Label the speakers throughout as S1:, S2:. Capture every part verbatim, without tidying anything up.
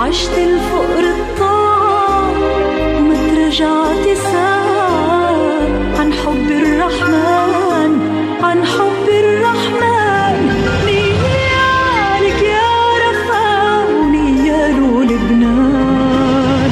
S1: عشت الفقر الطاعة وما ترجعت ساعة عن حب الرحمن، عن حب الرحمن. نيالك يا رفاق ونيالو لبنان.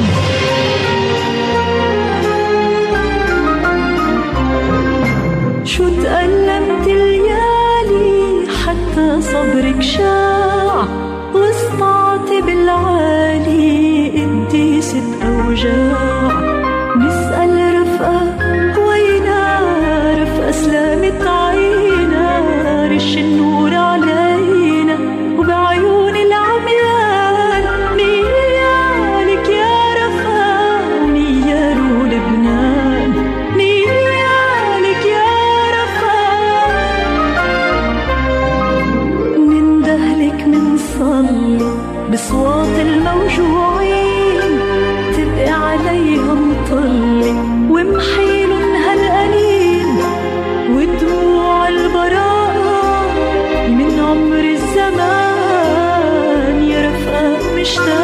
S1: شو تألمت الليالي حتى صبرك شاع، وسطعت بالعالي قديسة أوجاع. نسأل رفقة وينا رفقة سلامت عينا، رش النور علينا وبعيون العميان. نيالك يا رفقة ونيالو لبنان، نيالك يا رفقة. نندهلك منصلي بصوت الموجوعين، تبقي عليهم طلي ومحيلن هالقليل، ودموع البراءة من عمر الزمان يا رفقة مشتاق.